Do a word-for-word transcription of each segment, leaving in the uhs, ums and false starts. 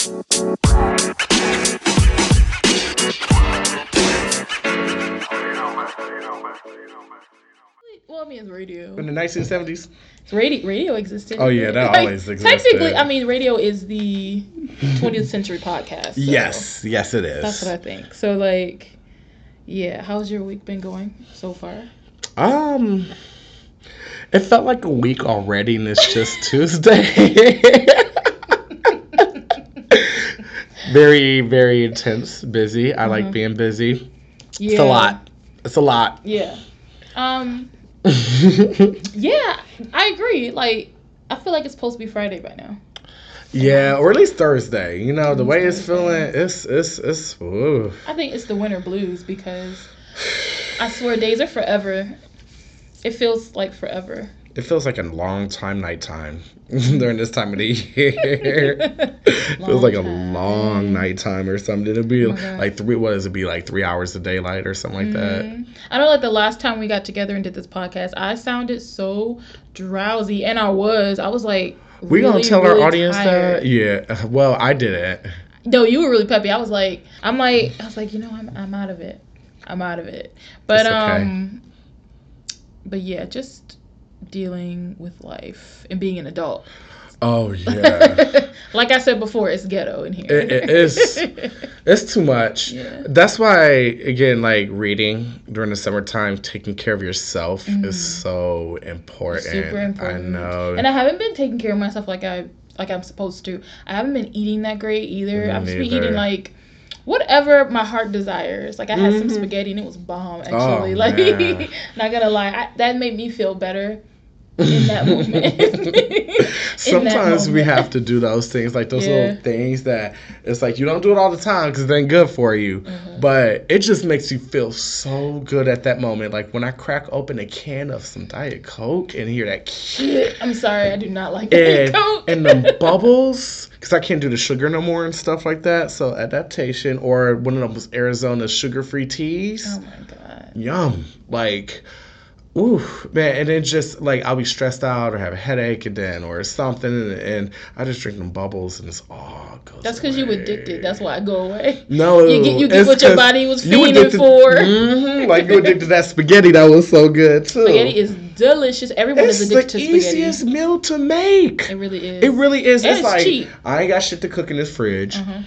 Well, I mean, it's radio. In the nineteen seventies? Radio, radio existed. Oh, yeah, that like, always existed. Technically, I mean, radio is the twentieth century podcast. So yes, yes, it is. That's what I think. So, like, yeah, how's your week been going so far? Um, it felt like a week already, and it's just Tuesday. Very, very intense, busy. I mm-hmm. like being busy. Yeah. It's a lot. It's a lot. Yeah. Um. yeah, I agree. Like, I feel like it's supposed to be Friday by now. Yeah, or at least Thursday. You know, the way it's feeling, it's it's it's. Ooh. I think it's the winter blues because I swear days are forever. It feels like forever. It feels like a long time nighttime during this time of the year. It feels like a long nighttime or something. It'll be oh like three. What does it be like? Three hours of daylight or something like mm-hmm. that. I know, like the last time we got together and did this podcast, I sounded so drowsy, and I was. I was like, we really, gonna tell really our audience tired. that? Yeah. Well, I didn't. No, you were really peppy. I was like, I'm like, I was like, you know, I'm I'm out of it. I'm out of it. But okay. um, but yeah, just dealing with life and being an adult. Oh yeah. Like I said before, it's ghetto in here. It, it is. It's too much. Yeah. That's why, again, like reading during the summertime, taking care of yourself mm. is so important. Super important. I know. And I haven't been taking care of myself like I like I'm supposed to. I haven't been eating that great either. Me I've just neither. been eating like whatever my heart desires. Like I had mm-hmm. some spaghetti and it was bomb. Actually, oh, like man. Not gonna lie, I, that made me feel better. In that moment. Sometimes that we have to do those things, like those yeah. little things that it's like you don't do it all the time because it ain't good for you. Mm-hmm. But it just makes you feel so good at that moment. Like when I crack open a can of some Diet Coke and hear that. I'm sorry, I do not like Diet Coke. And the bubbles, because I can't do the sugar no more and stuff like that. So adaptation, or one of those Arizona sugar-free teas. Oh my God. Yum. Like. Ooh, man, and then just, like, I'll be stressed out or have a headache and then, or something, and, and I just drink them bubbles, and it's all goes That's because you addicted. That's why I go away. No, you get, you get what your body was feeding addicted, for. Mm-hmm, like, you addicted to that spaghetti. That was so good, too. Spaghetti is delicious. Everyone it's is addicted to spaghetti. It's the easiest meal to make. It really is. It really is. And it's, it's like, cheap. I ain't got shit to cook in this fridge. Uh-huh.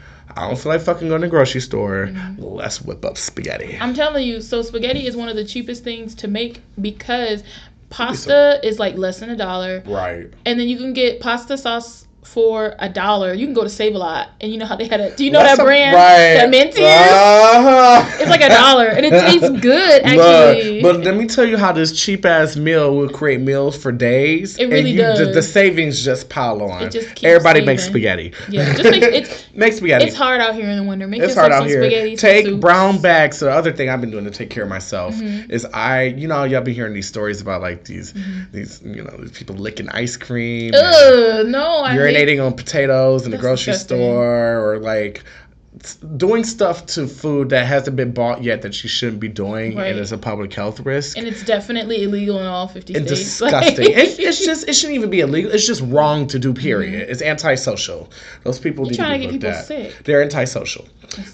I don't feel like fucking going to the grocery store. Mm-hmm. Let's whip up spaghetti. I'm telling you, so spaghetti is one of the cheapest things to make because pasta is like less than a dollar. Right. And then you can get pasta sauce for a dollar. You can go to Save-A-Lot, and you know how they had a. Do you know That's that a, brand? Right. That Mentos? Uh-huh. It's like a dollar, and it tastes good, actually. But, but let me tell you how this cheap ass meal will create meals for days. It really and you, does. The, the savings just pile on. It just keeps Everybody saving. makes spaghetti. Yeah, just make it's make spaghetti. It's hard out here in the winter. Make it's yourself hard out some here. spaghetti. Take some brown bags. So the other thing I've been doing to take care of myself mm-hmm. is I, you know, y'all been hearing these stories about like these, mm-hmm. these, you know, these people licking ice cream. Ugh, no, I urinating hate... on potatoes in the That's grocery disgusting. store, or like doing stuff to food that hasn't been bought yet that you shouldn't be doing, right. and it's a public health risk. And it's definitely illegal in all fifty and states. Disgusting. it, it's just it shouldn't even be illegal. It's just wrong to do. Period. Mm-hmm. It's antisocial. Those people You're need trying to to be get looked people at. sick. They're antisocial.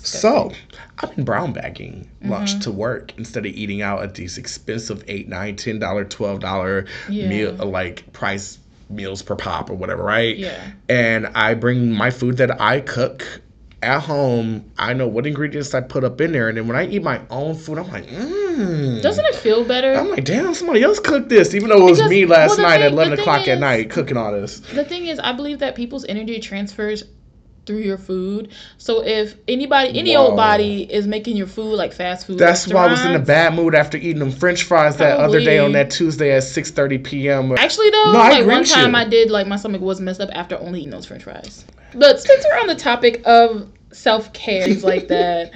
So I've been brown bagging mm-hmm. lunch to work instead of eating out at these expensive eight, nine, ten dollar, twelve dollar yeah. meal like price meals per pop or whatever, right? Yeah. And I bring my food that I cook at home. I know what ingredients I put up in there, and then when I eat my own food, I'm like, mmm. Doesn't it feel better? I'm like, damn, somebody else cooked this, even though it was because, me last well, night thing, at eleven o'clock is, at night cooking all this. The thing is, I believe that people's energy transfers through your food. So if anybody, any Whoa. old body is making your food like fast food, that's why I was in a bad mood after eating them French fries that Probably. other day on that Tuesday at six thirty p.m. Actually, though, no, like I one time you. I did, like my stomach was messed up after only eating those French fries. But since we're on the topic of self-care, things like that.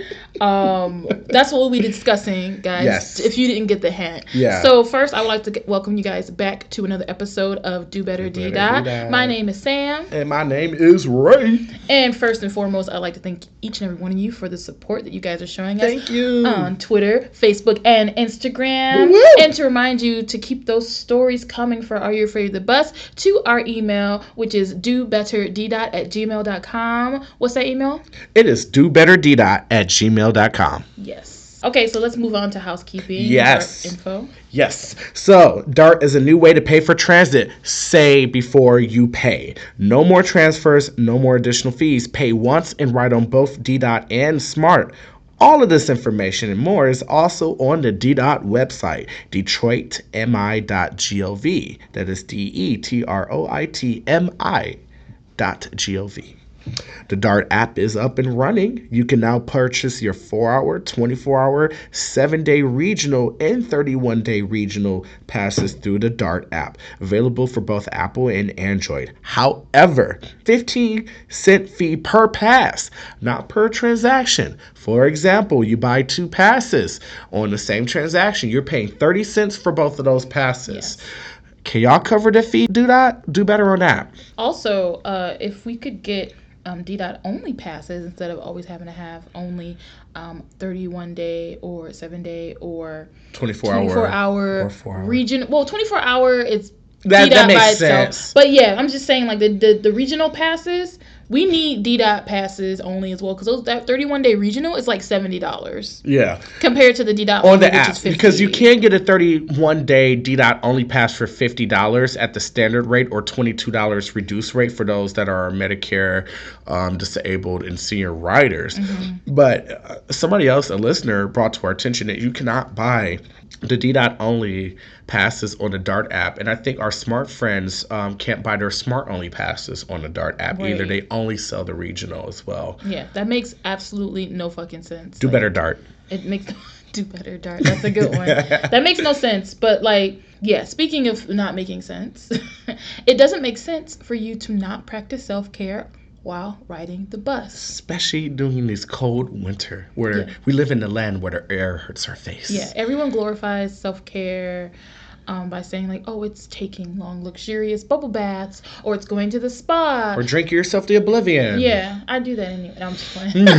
Um, that's what we'll be discussing, guys. Yes. If you didn't get the hint. Yeah. So first, I would like to get, welcome you guys back to another episode of Do Better D Dot. My name is Sam. And my name is Ray. And first and foremost, I'd like to thank each and every one of you for the support that you guys are showing us. Thank you. On Twitter, Facebook, and Instagram. Woo-woo. And to remind you to keep those stories coming for Are You Afraid of the Bus to our email, which is do better d dot at gmail dot com. What's that email? It is do better d dot at gmail dot com. Yes. Okay, so let's move on to housekeeping. Yes. Info. Yes. So, DART is a new way to pay for transit. Say before you pay. No more transfers, no more additional fees. Pay once and ride on both D DOT and SMART. All of this information and more is also on the D DOT website, detroit m i dot gov. That is D E T R O I T M I dot G O V. The DART app is up and running. You can now purchase your four hour, twenty-four hour, seven day regional, and thirty-one day regional passes through the DART app, available for both Apple and Android. However, fifteen cent fee per pass, not per transaction. For example, you buy two passes on the same transaction, you're paying thirty cents for both of those passes. Yes. Can y'all cover the fee? Do that? Do better on that. Also, uh, if we could get um, D DOT only passes instead of always having to have only um, thirty-one day or seven day or twenty-four, twenty-four hour, hour, or four hour region. Well, twenty-four hour it's that, D DOT that makes by itself. sense. But yeah, I'm just saying like the, the, the regional passes, we need D DOT passes only as well because those that thirty-one day regional is like seventy dollars. Yeah. Compared to the D DOT on only, the app, because you can get a thirty-one day D DOT only pass for fifty dollars at the standard rate or twenty-two dollars reduced rate for those that are Medicare, um, disabled, and senior riders. Mm-hmm. But uh, somebody else, a listener, brought to our attention that you cannot buy the D DOT only passes on the DART app, and I think our smart friends um, can't buy their smart only passes on the DART app right. either. They only sell the regional as well. Yeah, that makes absolutely no fucking sense. Do like, better, DART. It makes do better, DART. That's a good one. That makes no sense. But like, yeah. Speaking of not making sense, it doesn't make sense for you to not practice self-care while riding the bus. Especially during this cold winter where yeah. we live in the land where the air hurts our face. Yeah, everyone glorifies self-care um, by saying like, oh, it's taking long, luxurious bubble baths, or it's going to the spa. Or drinking yourself to oblivion. Yeah, I do that anyway. No, I'm just playing. Keep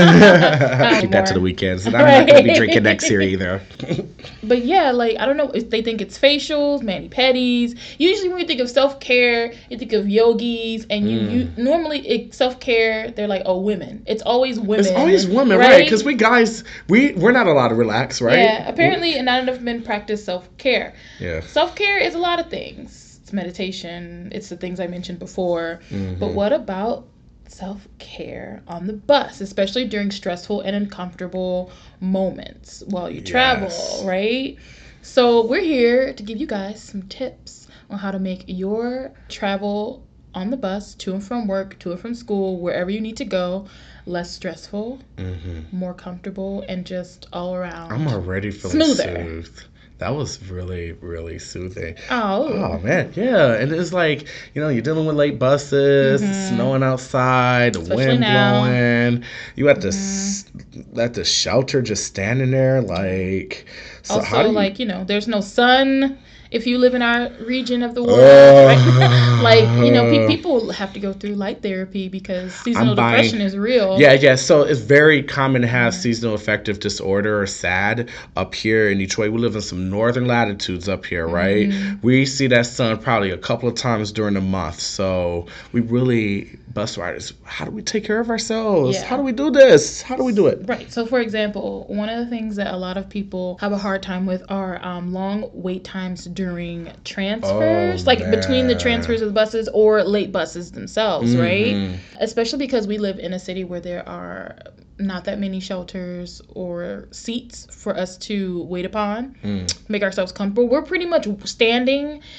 that more. To the weekends. And I'm right. not going to be drinking next year either. But yeah, like, I don't know if they think it's facials, mani-pedis. Usually when you think of self-care, you think of yogis, and you, mm. you normally it, self-care, they're like, oh, women. It's always women. It's always women, right? Because right? we guys, we, we're not allowed to relax, right? Yeah, apparently we, not enough men practice self-care. Yeah. Self-care is a lot of things. It's meditation. It's the things I mentioned before. Mm-hmm. But what about self-care on the bus, especially during stressful and uncomfortable moments while you yes. travel, right? So we're here to give you guys some tips on how to make your travel on the bus to and from work, to and from school, wherever you need to go, less stressful, mm-hmm. more comfortable, and just all around I'm already feeling smoother. Soothed. That was really, really soothing. Oh. Oh, man. Yeah. And it's like, you know, you're dealing with late buses, mm-hmm. it's snowing outside, the Especially wind now. blowing. You at the, mm-hmm. at the shelter just standing there, like. So also, how do you... like, you know, there's no sun if you live in our region of the world. Uh, right? Like, you know, pe- people have to go through light therapy because seasonal buying, depression is real. Yeah, yeah. So it's very common to have mm-hmm. seasonal affective disorder or SAD up here in Detroit. We live in some northern latitudes up here, right? Mm-hmm. We see that sun probably a couple of times during the month. So we really, bus riders, how do we take care of ourselves? Yeah. How do we do this? How do we do it? Right. So, for example, one of the things that a lot of people have a hard time with are um, long wait times during transfers, oh, like man. between the transfers of the buses or late buses themselves, mm-hmm. right? Especially because we live in a city where there are not that many shelters or seats for us to wait upon, mm. make ourselves comfortable. We're pretty much standing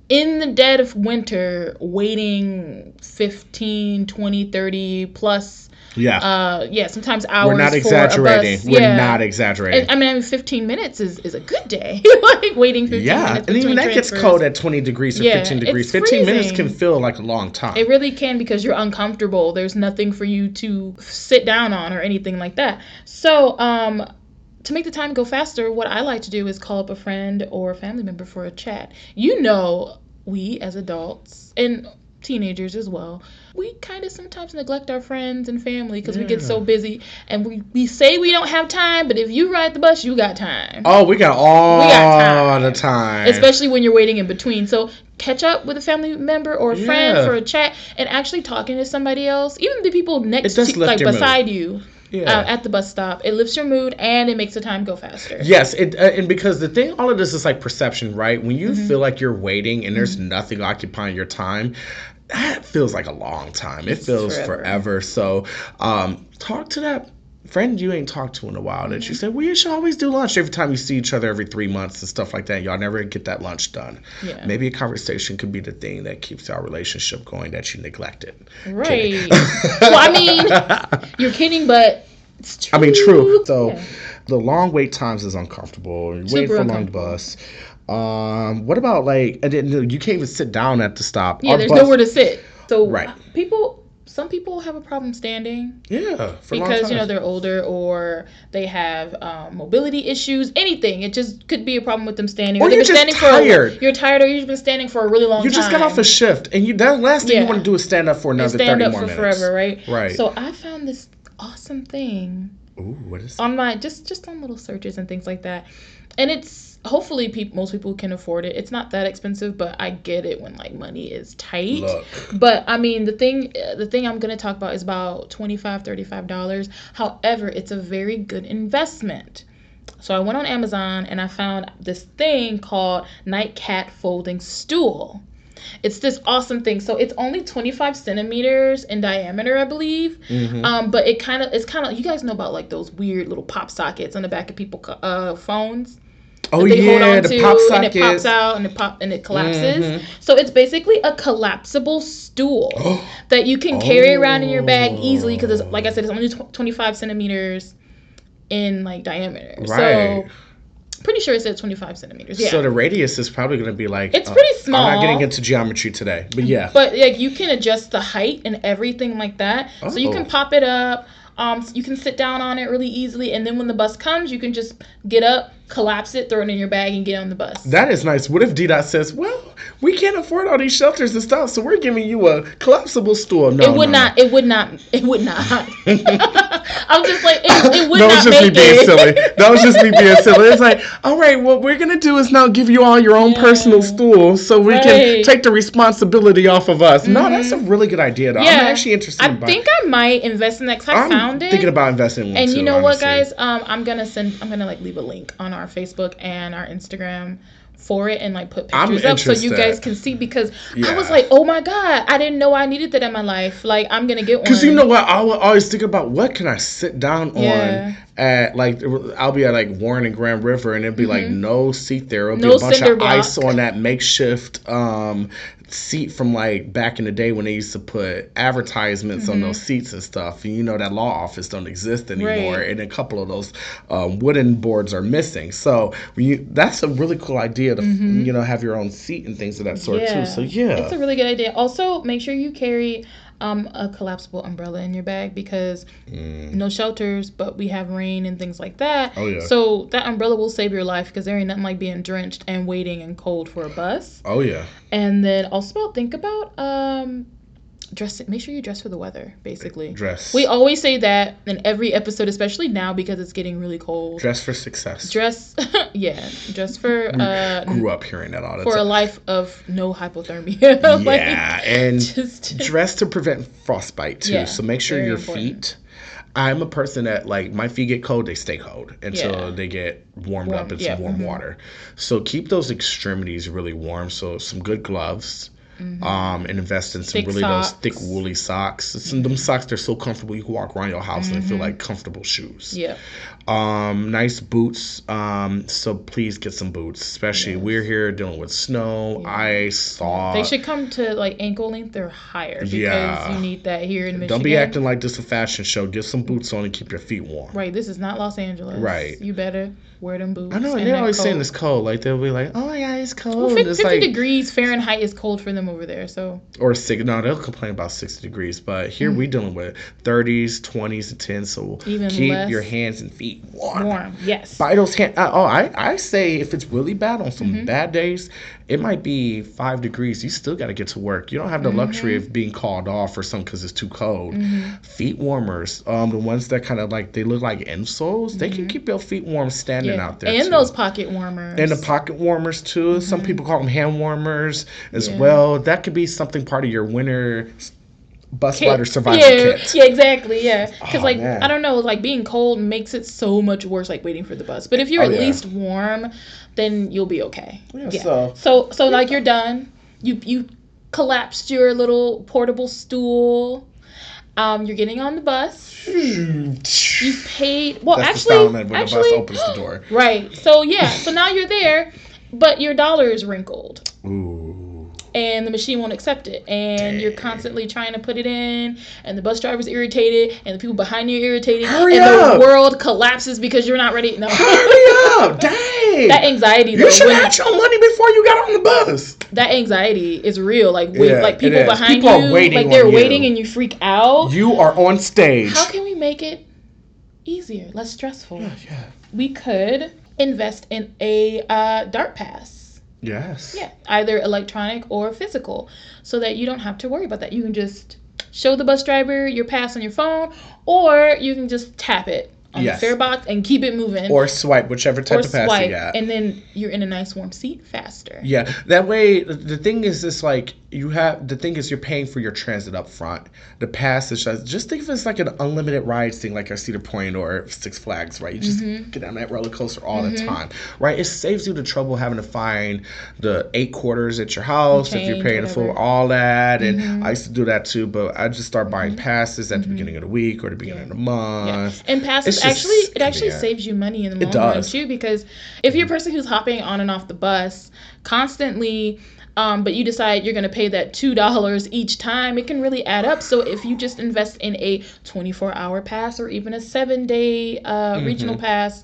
in the dead of winter, waiting fifteen, twenty, thirty plus. Yeah. Uh, yeah, sometimes hours. We're not for exaggerating. A bus. We're yeah. not exaggerating. And, I mean, I mean, fifteen minutes is, is a good day. Like waiting fifteen yeah. minutes. And even that transfers. gets cold at twenty degrees or yeah, fifteen degrees. freezing. fifteen minutes can feel like a long time. It really can, because you're uncomfortable. There's nothing for you to sit down on or anything like that. So, um, to make the time go faster, what I like to do is call up a friend or a family member for a chat. You know, we as adults and teenagers as well, we kind of sometimes neglect our friends and family because yeah. we get so busy, and we, we say we don't have time, but if you ride the bus, you got time. Oh, we got all we got time. the time. Especially when you're waiting in between. So catch up with a family member or a yeah. friend for a chat, and actually talking to somebody else, even the people next to, like beside mood. you. Yeah. Uh, at the bus stop. It lifts your mood, and it makes the time go faster. Yes, it, uh, and because the thing, all of this is like perception, right? When you mm-hmm. feel like you're waiting and there's mm-hmm. nothing occupying your time, that feels like a long time. It it's feels forever. forever. So um, talk to that friend you ain't talked to in a while mm-hmm. that you said, well, you should always do lunch every time you see each other every three months and stuff like that. Y'all never get that lunch done. Yeah. Maybe a conversation could be the thing that keeps our relationship going that you neglected. Right. Well, I mean, you're kidding, but it's true. I mean, true. So yeah. the long wait times is uncomfortable. You're waiting for a long bus. Um, what about like, I didn't know, you can't even sit down at the stop. Yeah, Our there's bus, nowhere to sit. So right. people, some people have a problem standing. Yeah, for because long you know they're older, or they have um, mobility issues. Anything, it just could be a problem with them standing. Or, or you're just standing tired. For a, you're tired, or you've been standing for a really long you time. You just got off a shift, and you that last thing yeah. you want to do is stand up for another stand thirty up more for minutes. Forever, right? Right. So I found this awesome thing. Ooh, what is on my just just on little searches and things like that, and it's hopefully people most people can afford it. It's not that expensive, but I get it when like money is tight. Look. But I mean the thing the thing I'm gonna talk about is about twenty-five, thirty-five dollars. However, it's a very good investment. So I went on Amazon and I found this thing called Nightcat Folding Stool. It's this awesome thing. So it's only twenty-five centimeters in diameter, I believe. Mm-hmm. Um, but it kind of, it's kind of, you guys know about like those weird little pop sockets on the back of people's uh, phones. Oh they yeah, hold on the to, pop sockets. And it pops out and it pop and it collapses. Mm-hmm. So it's basically a collapsible stool that you can carry oh. around in your bag easily because, like I said, it's only twenty-five centimeters in like diameter. Right. So pretty sure it said twenty-five centimeters. Yeah. So the radius is probably going to be like... It's uh, pretty small. I'm not getting into geometry today, but yeah. But like you can adjust the height and everything like that. Oh. So you can pop it up. Um, you can sit down on it really easily. And then when the bus comes, you can just get up, collapse it, throw it in your bag, and get on the bus. That is nice. What if D DOT says, well, we can't afford all these shelters and stuff, so we're giving you a collapsible stool? No, it would no, not. No. It would not. It would not. I'm just like, it, it would that not was just make me being it. silly. That was just me being silly. It's like, all right, what we're going to do is now give you all your own yeah. personal stool so we right. can take the responsibility off of us. Mm-hmm. No, that's a really good idea, though. Yeah. I'm actually interested I in think I might invest in that because I I'm found it. thinking about investing in one And too, you know honestly. what, guys? Um, I'm going to send, I'm going to like leave a link on our Facebook and our Instagram for it and like put pictures I'm up so you guys can see because yeah. I was like, oh my God, I didn't know I needed that in my life. Like, I'm going to get one. Because you know what? I will always think about what can I sit down yeah. on at, like, I'll be at like Warren and Grand River and it'll be mm-hmm. like no seat there. It'll no be a bunch of block. ice on that makeshift um, seat from like back in the day when they used to put advertisements mm-hmm. on those seats and stuff. And you know that law office don't exist anymore. Right. And a couple of those um, wooden boards are missing. So when you, that's a really cool idea to, mm-hmm. you know, have your own seat and things of that sort yeah. too. So yeah. It's a really good idea. Also, make sure you carry um, a collapsible umbrella in your bag because mm. no shelters, but we have rain and things like that. Oh, yeah. So that umbrella will save your life because there ain't nothing like being drenched and waiting and cold for a bus. Oh, yeah. And then also think about um, dress. Make sure you dress for the weather, basically. Dress. We always say that in every episode, especially now because it's getting really cold. Dress for success. Dress, yeah. Dress for... Uh, grew up hearing that all the for time. For a life of no hypothermia. like, yeah, and just, dress to prevent frostbite, too. Yeah, so make sure your important. feet... I'm a person that, like, my feet get cold, they stay cold until yeah. they get warmed warm, up in yeah, some warm mm-hmm. water. So keep those extremities really warm. So some good gloves. mm-hmm. um, and invest in some thick really socks. those thick woolly socks. Some them socks, they're so comfortable. You can walk around your house mm-hmm. and they feel like comfortable shoes. Yeah. Um, nice boots. Um, so please get some boots, especially yes. we're here dealing with snow, yeah. ice, saw. They should come to like ankle length or higher because yeah. you need that here in Michigan. Don't be acting like this a fashion show. Get some boots on and keep your feet warm. Right. This is not Los Angeles. Right. You better wear them boots. I know. They're always cold. saying it's cold. Like they'll be like, "Oh yeah, it's cold." Well, fifty, it's fifty like, degrees Fahrenheit is cold for them over there. So. Or six. No, they'll complain about sixty degrees, but here mm-hmm. we dealing with thirties, twenties, and tens. So Even keep less your hands and feet warm. Warm. Yes. Buy those hand. Uh, oh, I I say if it's really bad on some mm-hmm. bad days, it might be five degrees. You still got to get to work. You don't have the mm-hmm. luxury of being called off or something because it's too cold. Mm-hmm. Feet warmers, um, the ones that kind of like they look like insoles, mm-hmm. they can keep your feet warm standing yeah. out there. And too. those pocket warmers. And the pocket warmers too. Mm-hmm. Some people call them hand warmers as yeah. well. That could be something part of your winter bus kit. rider survival yeah. kit. Yeah, exactly. Yeah, because oh, like man. I don't know, like being cold makes it so much worse. Like waiting for the bus. But if you're oh, at yeah. least warm, then you'll be okay. Yeah. yeah. So so so like you're done. You you collapsed your little portable stool. Um, you're getting on the bus. You paid. Well, That's actually, the sound when actually, the bus opens the door. Right. So yeah. So now you're there, but your dollar is wrinkled. Ooh. And the machine won't accept it, and Dang. you're constantly trying to put it in, and the bus driver's irritated, and the people behind you are irritated, Hurry and up. the world collapses because you're not ready. No. Hurry up! Dang! That anxiety. You though, should when, have had your money before you got on the bus. That anxiety is real. Like with, yeah, like people behind people you, are waiting like they're on waiting, you. and you freak out. You are on stage. How can we make it easier, less stressful? Yeah, yeah. We could invest in a uh, DART pass. Yes. Yeah, either electronic or physical, so that you don't have to worry about that. You can just show the bus driver your pass on your phone, or you can just tap it on yes. the fare box and keep it moving. Or swipe, whichever type or of pass swipe, you got. And then you're in a nice warm seat faster. Yeah, that way, the thing is, it's like, you have, the thing is, you're paying for your transit up front. The pass is just, just think of it as like an unlimited rides thing, like a Cedar Point or Six Flags, right? You just mm-hmm. get on that roller coaster all mm-hmm. the time, right? It saves you the trouble having to find the eight quarters at your house Change, if you're paying whatever. for all that. And mm-hmm. I used to do that too, but I just start buying mm-hmm. passes at the mm-hmm. beginning of the week or the beginning yeah. of the month. Yeah. And passes It's actually, just it actually convenient. saves you money in the It long run does. too, because if you're a person who's hopping on and off the bus constantly, um, but you decide you're going to pay that two dollars each time, it can really add up. So if you just invest in a twenty-four hour pass or even a seven day uh, mm-hmm. regional pass,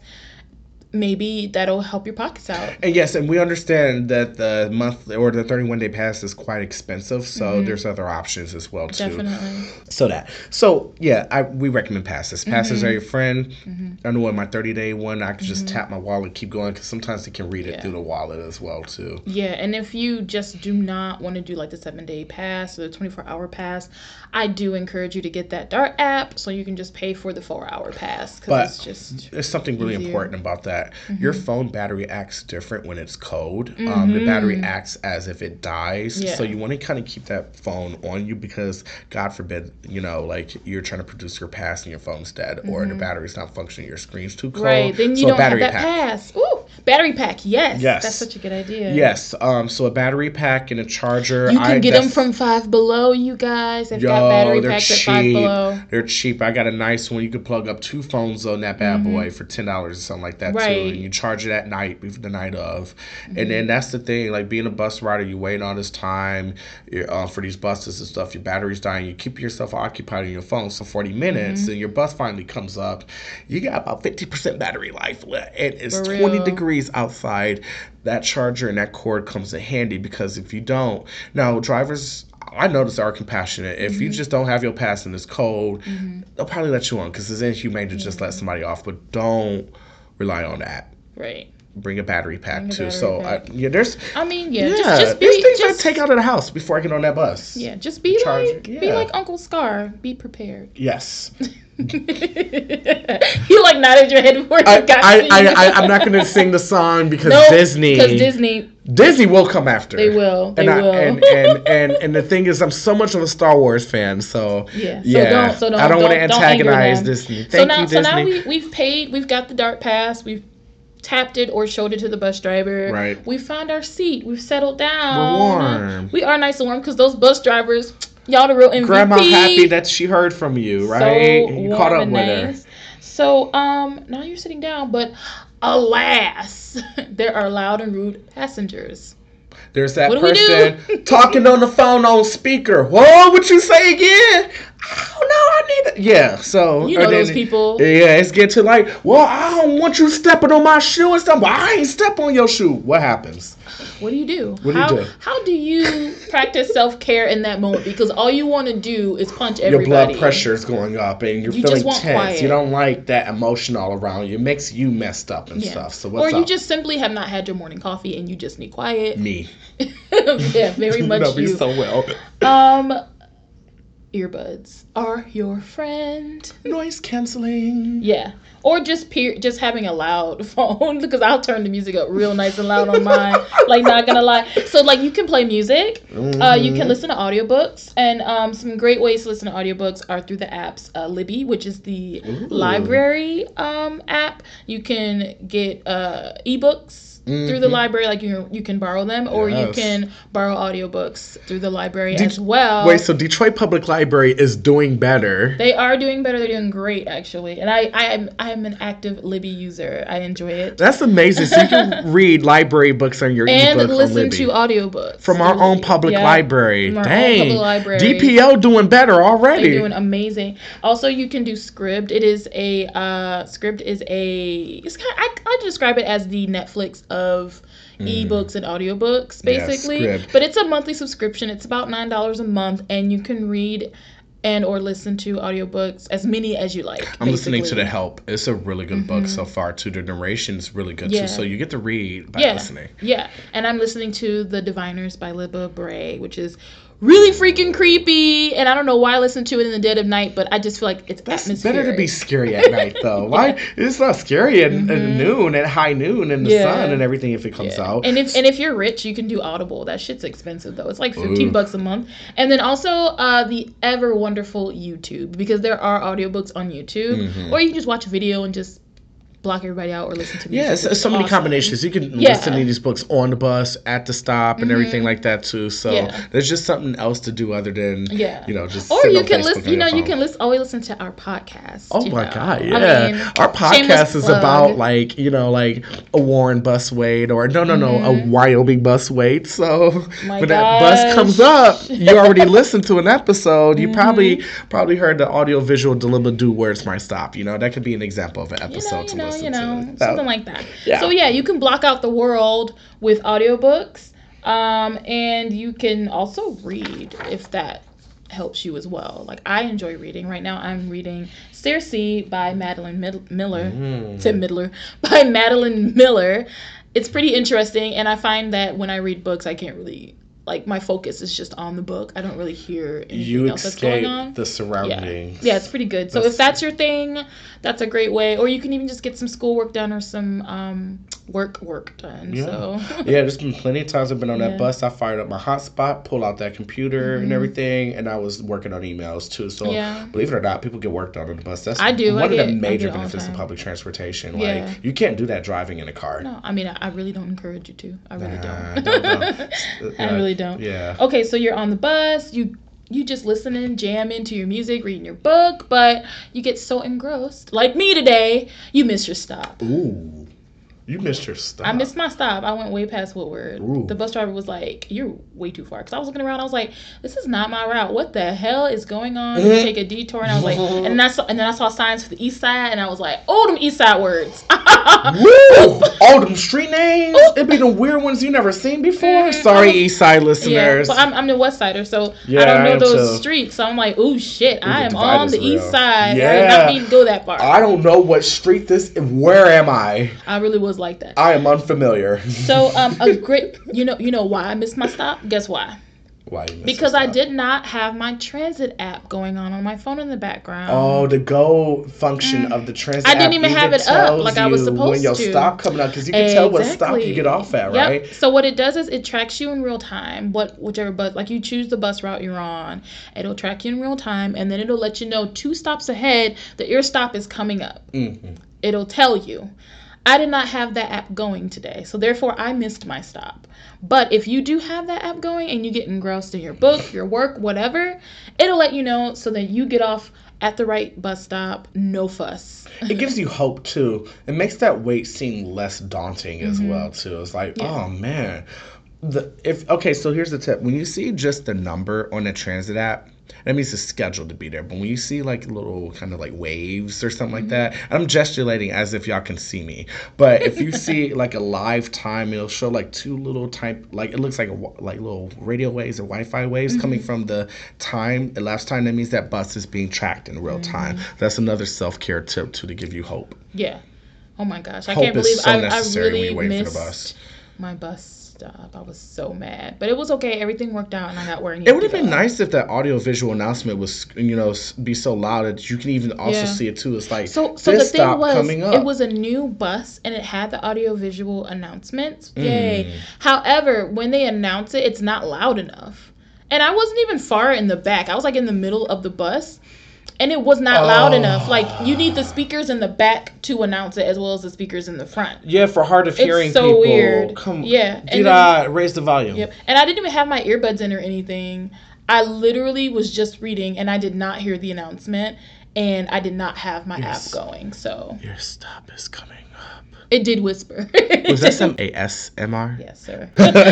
maybe that'll help your pockets out. And yes, and we understand that the month or the thirty-one day pass is quite expensive, so mm-hmm. there's other options as well too. Definitely. So that. So yeah, I we recommend passes. Passes mm-hmm. are your friend. Mm-hmm. I know in my thirty day one, I can just mm-hmm. tap my wallet, keep going, because sometimes they can read it yeah. through the wallet as well too. Yeah, and if you just do not want to do like the seven day pass or the twenty-four hour pass, I do encourage you to get that DART app so you can just pay for the four hour pass, because it's just there's something really easier. important about that. Mm-hmm. Your phone battery acts different when it's cold. Mm-hmm. Um, the battery acts as if it dies. Yeah. So you want to kind of keep that phone on you, because God forbid, you know, like you're trying to produce your pass and your phone's dead mm-hmm. or the battery's not functioning, your screen's too cold. Right, then you so don't a battery have that pack. pass. Ooh, battery pack, yes. Yes. That's such a good idea. Yes, um, so a battery pack and a charger. You can I, get them from Five Below, you guys. They've Yo, got battery they're packs cheap. at Five Below. They're cheap. I got a nice one. You could plug up two phones on that bad mm-hmm. boy for ten dollars or something like that right. too. And you charge it at night, before the night of. Mm-hmm. And then that's the thing, like being a bus rider, you wait all this time uh, for these buses and stuff. Your battery's dying. You keep yourself occupied on your phone. So forty minutes, mm-hmm. and your bus finally comes up. You got about fifty percent battery life left. And it's twenty degrees outside. That charger and that cord comes in handy, because if you don't, now drivers, I notice, are compassionate. If mm-hmm. you just don't have your pass and it's cold, mm-hmm. they'll probably let you on, because it's inhumane to yeah. just let somebody off. But don't rely on that. Right. Bring a battery pack Bring a too. battery so pack. I, yeah, there's. I mean, yeah, yeah just, just be. There's things just, I take out of the house before I get on that bus. Yeah, just be Charge, like, yeah. be like Uncle Scar. Be prepared. Yes. You like nodded your head before you I, got I, to I, I, I'm not going to sing the song because nope, Disney. Because Disney. Disney will come after. They will. They and will. I, and, and, and and the thing is, I'm so much of a Star Wars fan, so yeah. So yeah. don't. So don't. I don't, don't want to antagonize Disney. Thank so now, you, so Disney. now we we've paid. We've got the DART pass. We've tapped it or showed it to the bus driver. Right. We found our seat. We've settled down. We're warm. We are nice and warm because those bus drivers, y'all the real M V P. Grandma happy that she heard from you, right? So you warm caught up and with nice. her. So um, now you're sitting down, but alas, there are loud and rude passengers. There's that what person talking on the phone on speaker. Whoa, what you say again? Oh no, I need that. Yeah, so you know those people. Yeah, it's getting to like, well, I don't want you stepping on my shoe and stuff. But I ain't step on your shoe. What happens? What do you do? What do how, you do? How do you practice self-care in that moment? Because all you want to do is punch everybody. Your blood pressure is going up and you're you feeling just want tense. Quiet. You don't like that emotion all around you. It makes you messed up and yeah. stuff. So what's Or you up? just simply have not had your morning coffee and you just need quiet. Me. Yeah, very much you. Know me you. so well. Um, earbuds are your friend. Noise canceling. Yeah. Or just peer, just having a loud phone because I'll turn the music up real nice and loud on mine. Like, not gonna lie. So, like, you can play music. Mm-hmm. Uh, you can listen to audiobooks. And um, some great ways to listen to audiobooks are through the apps. Uh, Libby, which is the Ooh. library um, app. You can get uh, ebooks. Mm-hmm. Through the library, like you you can borrow them, or yes. you can borrow audiobooks through the library De- as well. Wait, so Detroit Public Library is doing better. They are doing better. They're doing great, actually. And I, I am I am an active Libby user. I enjoy it. That's amazing. So you can read library books on your and ebook listen on Libby. to audiobooks from our own public yeah, library. From our Dang, own public library. D P L doing better already. They're doing amazing. Also, you can do Scribd. It is a uh, Scribd is a. It's kind of, I I describe it as the Netflix of Mm. ebooks and audiobooks, basically. Yeah, but it's a monthly subscription. It's about nine dollars a month, and you can read and or listen to audiobooks, as many as you like. I'm basically. listening to The Help. It's a really good mm-hmm. book so far, too. The narration's really good, yeah. too. So you get to read by yeah. listening. Yeah, and I'm listening to The Diviners by Libba Bray, which is really freaking creepy, and I don't know why I listen to it in the dead of night, but I just feel like it's That's atmospheric. better to be scary at night, though. yeah. Why? It's not scary at, mm-hmm. at noon, at high noon, in the yeah. sun and everything if it comes yeah. out. And if and if you're rich, you can do Audible. That shit's expensive, though. It's like fifteen Ooh. bucks a month. And then also uh, the ever wonderful YouTube, because there are audiobooks on YouTube, mm-hmm. or you can just watch a video and just block everybody out or listen to music. Yeah, so, so many awesome. combinations. You can yeah. listen to these books on the bus, at the stop, and mm-hmm. everything like that too. So yeah. there's just something else to do other than yeah. you know just. Or you can Facebook listen. You know, you can listen. Always listen to our podcast. Oh my know. god, yeah! I mean, our podcast is plug. about like you know like a Warren bus wait or no no mm-hmm. no a Wyoming bus wait. So my when gosh. that bus comes up, you already listened to an episode. You mm-hmm. probably probably heard the audio visual dilemma do where's my stop. You know that could be an example of an episode you know, to you know, listen you know, to. Something like that. Yeah. So yeah, you can block out the world with audiobooks, um, and you can also read if that helps you as well. Like I enjoy reading. Right now I'm reading Circe by Madeline Mid- Miller. Mm. Tim Midler by Madeline Miller. It's pretty interesting, and I find that when I read books, I can't really. Like, my focus is just on the book. I don't really hear anything you else that's going on. You escape the surroundings. Yeah. yeah, it's pretty good. So that's... if that's your thing, that's a great way. Or you can even just get some schoolwork done or some um, work work done. Yeah. So. yeah, there's been plenty of times I've been on yeah. that bus. I fired up my hotspot, pulled out that computer mm-hmm. and everything, and I was working on emails, too. So, yeah. believe it or not, people get work done on the bus. That's I do. one I of get, the major benefits benefits of public transportation. Yeah. Like, you can't do that driving in a car. No, I mean, I, I really don't encourage you to. I really nah, don't. don't, don't. I really don't. Yeah. Okay. So you're on the bus, you you just listening, jamming to your music, reading your book, but you get so engrossed, like me today, you miss your stop. Ooh. You missed your stop. I missed my stop. I went way past Woodward. Ooh. The bus driver was like, you're way too far. Because I was looking around. I was like, this is not my route. What the hell is going on? Mm-hmm. Take a detour. And I was like, and then I saw, and then I saw signs for the east side. And I was like, oh, them east side words. Woo! All them street names. Ooh. It'd be the weird ones you never seen before. Mm-hmm. Sorry, I'm, east side listeners. Yeah, but I'm, I'm the west sider. So yeah, I don't know I those too. streets. So I'm like, oh, shit. Ooh, I am on the real. east side. Yeah. I did not need to go that far. I don't know what street this is. Where am I? I really was like that. I am unfamiliar. So um a great you know you know why I missed my stop? Guess why? Why you missed Because I did not have my transit app going on on my phone in the background. Oh, the go function mm. of the transit I app didn't even have it up like I was supposed when your to. stop coming up because you can exactly. tell what stop you get off at, yep. right? So what it does is it tracks you in real time. What whichever bus, like you choose the bus route you're on, it'll track you in real time, and then it'll let you know two stops ahead that your stop is coming up. Mm-hmm. It'll tell you. I did not have that app going today, so therefore I missed my stop. But if you do have that app going and you get engrossed in your book, your work, whatever, it'll let you know so that you get off at the right bus stop, no fuss. It gives you hope too. It makes that wait seem less daunting as mm-hmm. well too. It's like, yeah. oh man. The if okay, so here's the tip. When you see just the number on the transit app, that means it's scheduled to be there. But when you see like little kind of like waves or something mm-hmm. like that, I'm gesticulating as if y'all can see me. But if you see like a live time, it'll show like two little type, like it looks like a, like little radio waves or Wi-Fi waves mm-hmm. coming from the time, elapsed time. That means that bus is being tracked in real mm-hmm. time. That's another self-care tip too, to give you hope. Yeah. Oh my gosh, I hope can't believe so I, I really when you wait missed for the bus. my bus. Stop. I was so mad, but it was okay. Everything worked out, and I got where I needed to go. It would have been go. nice if that audio visual announcement was, you know, be so loud that you can even also yeah. see it too. It's like so. So the thing was, it was a new bus, and it had the audio visual announcements. Mm. Yay! However, when they announce it, it's not loud enough, and I wasn't even far in the back. I was like in the middle of the bus. And it was not loud oh. enough. Like, you need the speakers in the back to announce it as well as the speakers in the front. Yeah, for hard of hearing it's so people. Weird. Come yeah. Did I raise the volume? Yep. And I didn't even have my earbuds in or anything. I literally was just reading, and I did not hear the announcement, and I did not have my yes. app going. So your stop is coming up. It did whisper. Was that some A S M R? Yes, sir.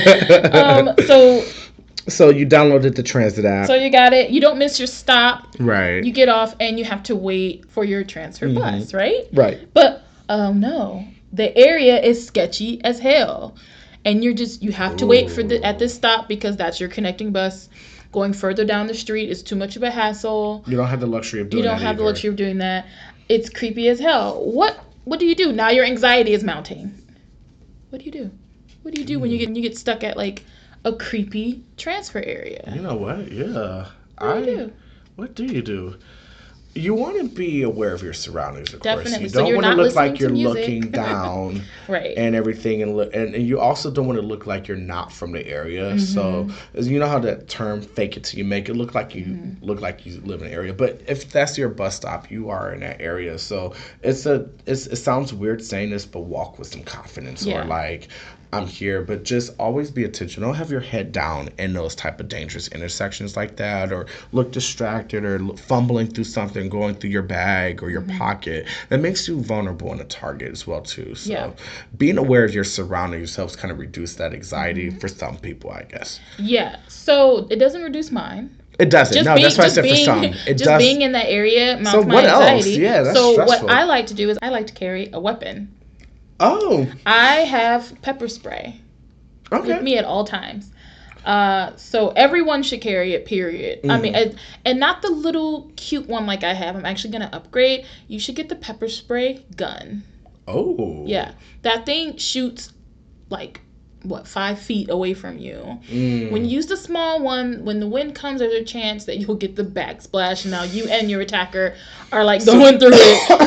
um, so... So you downloaded the transit app. So you got it. You don't miss your stop. Right. You get off and you have to wait for your transfer mm-hmm. bus, right? Right. But, oh no, the area is sketchy as hell. And you're just, you have to Ooh. wait for the at this stop because that's your connecting bus. Going further down the street is too much of a hassle. You don't have the luxury of doing that You don't that have either. the luxury of doing that. It's creepy as hell. What What do you do? Now your anxiety is mounting. What do you do? What do you do mm. when you get you get stuck at like a creepy transfer area? You know what? Yeah. What do you I, do? What do you do? You want to be aware of your surroundings, of Definitely. course. You So don't you're want to not look like listening you're to music. looking down Right. and everything. And, look, and and you also don't want to look like you're not from the area. Mm-hmm. So as you know how that term fake it till you make it look like you mm-hmm. look like you live in the area. But if that's your bus stop, you are in that area. So it's a it's, it sounds weird saying this, but walk with some confidence Yeah. or like, I'm here, but just always be attention. Don't have your head down in those type of dangerous intersections like that, or look distracted, or look, fumbling through something, going through your bag or your mm-hmm. pocket. That makes you vulnerable and a target as well too. So yeah. being aware of your surroundings helps kind of reduce that anxiety mm-hmm. for some people, I guess. Yeah. So it doesn't reduce mine. It doesn't. Just no, being, that's why I said being, for some. It just does. being in that area mounts so my what anxiety. Else? Yeah, that's so stressful. what I like to do is I like to carry a weapon. Oh. I have pepper spray. Okay. With me at all times. Uh, so everyone should carry it, period. Mm-hmm. I mean, and, and not the little cute one like I have. I'm actually going to upgrade. You should get the pepper spray gun. Oh. Yeah. That thing shoots like, what, five feet away from you. Mm. When you use the small one, when the wind comes, there's a chance that you'll get the backsplash. Now you and your attacker are like going through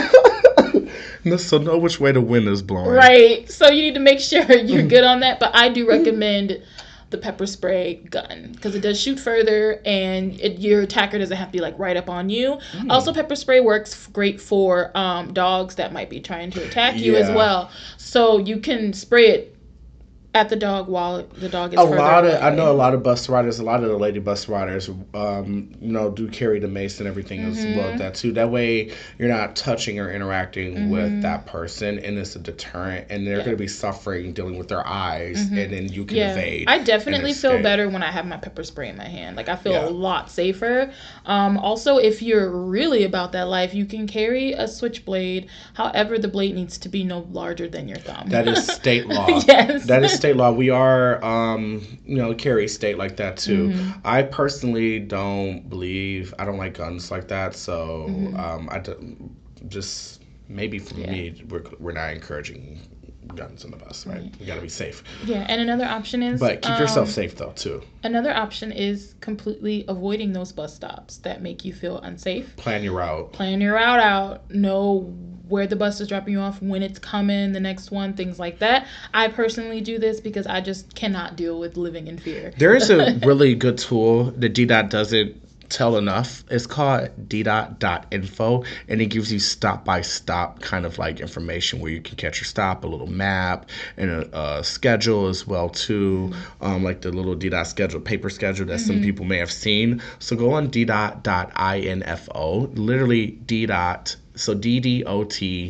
it. So know which way the wind is blowing. Right. So you need to make sure you're good on that. But I do recommend the pepper spray gun because it does shoot further and it, your attacker doesn't have to be like right up on you. Mm. Also, pepper spray works great for um, dogs that might be trying to attack you yeah. as well. So you can spray it at the dog while the dog is a further lot of away. I know a lot of bus riders, a lot of the lady bus riders, um, you know, do carry the mace and everything mm-hmm. as well. That too. That way, you're not touching or interacting mm-hmm. with that person, and it's a deterrent. And they're yeah. going to be suffering, dealing with their eyes, mm-hmm. and then you can yeah. evade. I definitely feel better when I have my pepper spray in my hand. Like I feel yeah. a lot safer. Um, also, if you're really about that life, you can carry a switchblade. However, the blade needs to be no larger than your thumb. That is state law. Yes, that is state law. We are, um, you know, carry state like that too. Mm-hmm. I personally don't believe, I don't like guns like that. So mm-hmm. um, I don't, just maybe for yeah. me, we're, we're not encouraging guns on the bus, right? right? You got to be safe. Yeah, and another option is... But keep um, yourself safe, though, too. Another option is completely avoiding those bus stops that make you feel unsafe. Plan your route. Plan your route out. Know where the bus is dropping you off, when it's coming, the next one, things like that. I personally do this because I just cannot deal with living in fear. There is a really good tool. The D DOT does it tell enough. It's called D D O T dot info, and it gives you stop-by-stop kind of like information where you can catch your stop, a little map, and a, a schedule as well too, mm-hmm. um, like the little D D O T schedule, paper schedule that mm-hmm. some people may have seen. So go on D D O T dot info, literally D D O T, so D D O T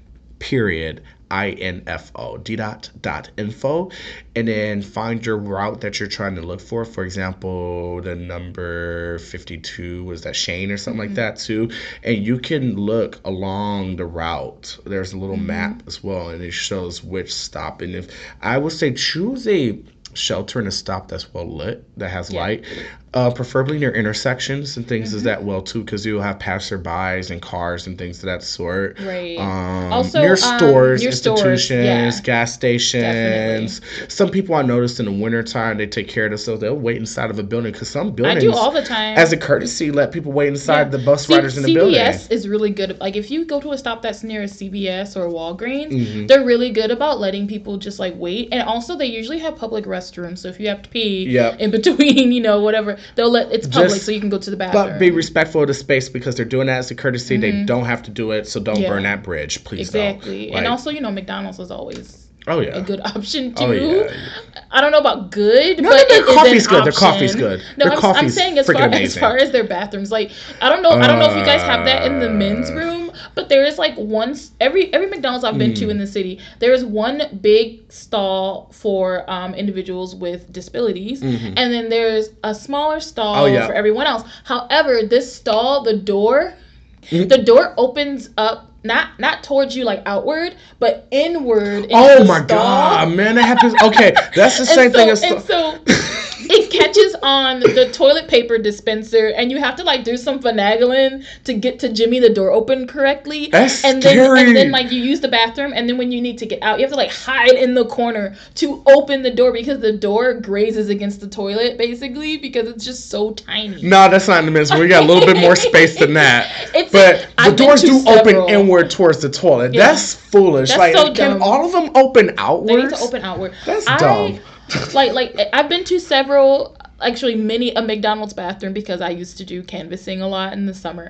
period I N F O, D D O T dot info, and then find your route that you're trying to look for. For example, the number fifty-two, was that Shane or something mm-hmm. like that too? And you can look along the route. There's a little mm-hmm. map as well, and it shows which stop. And if I would say choose a shelter and a stop that's well lit, that has yeah. light, uh, preferably near intersections and things mm-hmm. as that well too, because you'll have passerbys and cars and things of that sort. Right. Um, also, near stores, um, near institutions, stores, yeah. gas stations. Definitely. Some people I noticed in the wintertime, they take care of themselves. They'll wait inside of a building, because some buildings, I do all the time, as a courtesy, let people wait inside yeah. the bus C- riders in the C V S building. C V S is really good. Like if you go to a stop that's near a C V S or a Walgreens, mm-hmm. they're really good about letting people just like wait. And also they usually have public restrooms, so if you have to pee yep. in between, you know, whatever, they'll let it's public. Public, so you can go to the bathroom. But be respectful of the space, because they're doing that as a courtesy. Mm-hmm. They don't have to do it, so don't yeah. burn that bridge, please. Exactly. Don't. Like, and also, you know, McDonald's is always oh, yeah. a good option too. Oh, yeah. I don't know about good, no, but their it coffee's is an good. option. Their coffee's good. No, their I'm, coffee's I'm saying as far amazing. as far as their bathrooms, like I don't know, uh, I don't know if you guys have that in the men's room, but there is like one every every McDonald's I've been mm. to in the city, there is one big stall for um, individuals with disabilities, mm-hmm. and then there's a smaller stall oh, yeah. for everyone else. However, this stall, the door, mm-hmm. the door opens up. Not not towards you like outward, but inward. Oh my stall. God, man, that happens. Okay, that's the same so, thing as. And so it catches on the toilet paper dispenser, and you have to like do some finagling to get to Jimmy the door open correctly. That's and scary. then and then like you use the bathroom, and then when you need to get out, you have to like hide in the corner to open the door, because the door grazes against the toilet basically, because it's just so tiny. No, that's not in the men's room. We got a little bit more space than that. It's but a, the I've doors do several. open inward towards the toilet. Yeah. That's foolish. That's like, so can dumb. all of them open outwards? They need to open outward. That's I, dumb. like like I've been to several. Actually, many a McDonald's bathroom, because I used to do canvassing a lot in the summer,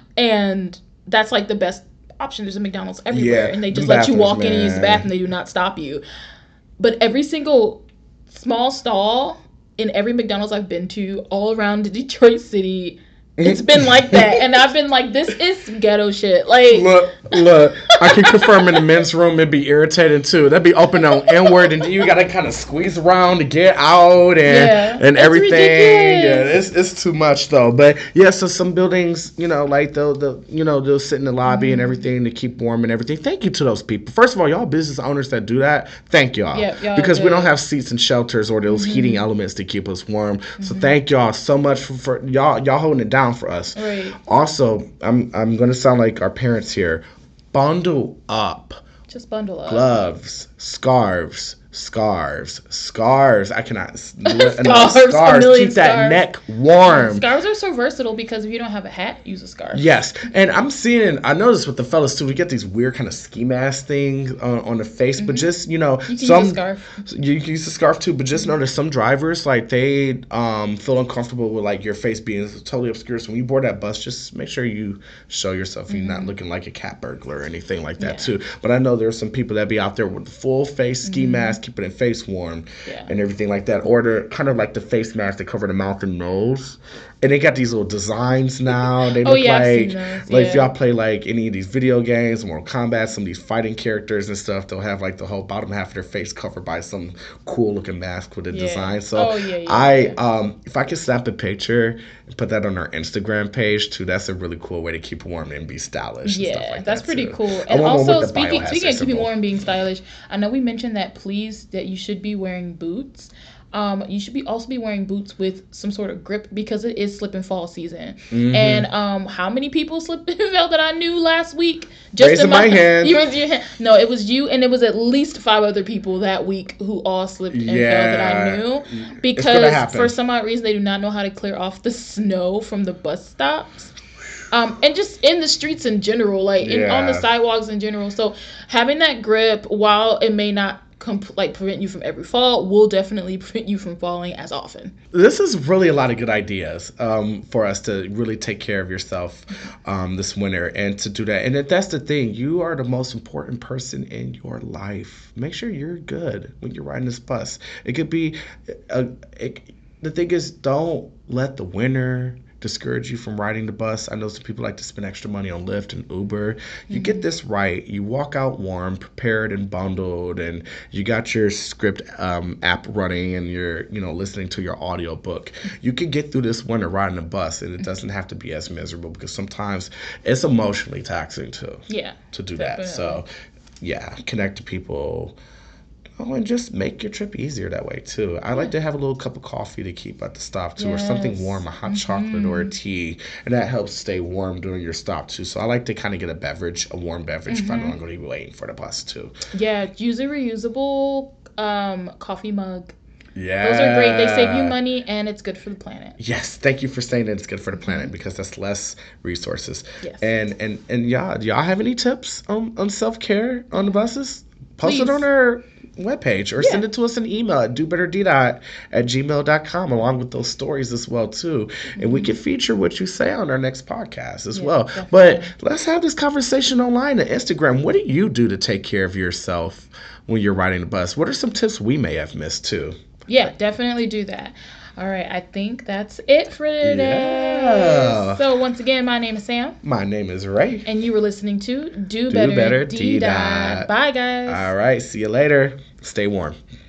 and that's like the best option. There's a McDonald's everywhere, yeah, and they just let you walk man. in and use the bathroom. They do not stop you. But every single small stall in every McDonald's I've been to all around Detroit City, it's been like that, and I've been like, this is ghetto shit. Like, look, look, I can confirm in the men's room it'd be irritating too. That'd be open on inward, and you gotta kind of squeeze around to get out and yeah, and everything. Ridiculous. Yeah, it's it's too much though. But yeah, so some buildings, you know, like they'll, they'll you know they'll sit in the lobby mm-hmm. and everything to keep warm and everything. Thank you to those people. First of all, y'all business owners that do that, thank y'all. Yep, y'all because do. we don't have seats and shelters or those mm-hmm. heating elements to keep us warm. Mm-hmm. So thank y'all so much for, for y'all y'all holding it down for us. Right. Also, I'm I'm gonna sound like our parents here. Bundle up. Just bundle up. Gloves, scarves, scarves, scarves. I cannot. scarves, scarves. A million Keep that scarves. neck warm. Scarves are so versatile, because if you don't have a hat, use a scarf. Yes, and I'm seeing. I noticed with the fellas too. We get these weird kind of ski mask things on, on the face, mm-hmm. but just you know, you can some use a scarf. You can use a scarf too, but just know that some drivers like they um feel uncomfortable with like your face being totally obscured. So when you board that bus, just make sure you show yourself. Mm-hmm. You're not looking like a cat burglar or anything like that yeah. too. But I know there's some people that be out there with the full face ski mm-hmm. mask, keeping their face warm yeah. and everything like that. Or they're kind of like the face mask that cover the mouth and nose. And they got these little designs now. They look oh, yeah, like, those, like yeah. if y'all play like any of these video games, Mortal Kombat, some of these fighting characters and stuff, they'll have like the whole bottom half of their face covered by some cool looking mask with a yeah. design. So oh, yeah, yeah, I, yeah. um, if I could snap a picture and put that on our Instagram page too, that's a really cool way to keep warm and be stylish. Yeah, and stuff like that's that pretty too. cool. And also, also, speaking speaking of keeping symbol. warm and being stylish, I know we mentioned that please that you should be wearing boots. Um, you should be also be wearing boots with some sort of grip, because it is slip and fall season. Mm-hmm. And um, how many people slipped and fell that I knew last week? Just Raising in my, my hand. You raised your hand. No, it was you, and it was at least five other people that week who all slipped and yeah. fell that I knew. Because for some odd reason, they do not know how to clear off the snow from the bus stops. Um, and just in the streets in general, like in, yeah. on the sidewalks in general. So having that grip, while it may not comp- like prevent you from every fall, will definitely prevent you from falling as often. This is really a lot of good ideas um, for us to really take care of yourself um, this winter and to do that. And if that's the thing, you are the most important person in your life. Make sure you're good when you're riding this bus. It could be, a, it, the thing is, don't let the winter discourage you from riding the bus. I know some people like to spend extra money on Lyft and Uber. You mm-hmm. get this right. You walk out warm, prepared and bundled, and you got your script um, app running and you're, you know, listening to your audio book. You can get through this winter riding a bus, and it doesn't have to be as miserable because sometimes it's emotionally taxing too. Yeah. To do definitely. that. So, yeah, connect to people. Oh, and just make your trip easier that way, too. I like to have a little cup of coffee to keep at the stop, too, yes. or something warm, a hot mm-hmm. chocolate or a tea, and that helps stay warm during your stop, too. So I like to kind of get a beverage, a warm beverage, mm-hmm. if I know I'm going to be waiting for the bus, too. Yeah, use a reusable um, coffee mug. Yeah. Those are great. They save you money, and it's good for the planet. Yes. Thank you for saying that it's good for the planet, mm-hmm. because that's less resources. Yes. And, and, and y'all, do y'all have any tips on, on self-care on the buses? Post Please. it on our webpage or yeah. send it to us an email at do better d dot at gmail dot com along with those stories as well too, mm-hmm. and we can feature what you say on our next podcast as yeah, well definitely. But let's have this conversation online on Instagram. What do you do to take care of yourself when you're riding the bus? What are some tips we may have missed too? Yeah, definitely do that. All right, I think that's it for today. Yeah. So once again, my name is Sam. My name is Ray. And you were listening to Do, Do Better, Better D-Dot. Bye, guys. All right, see you later. Stay warm.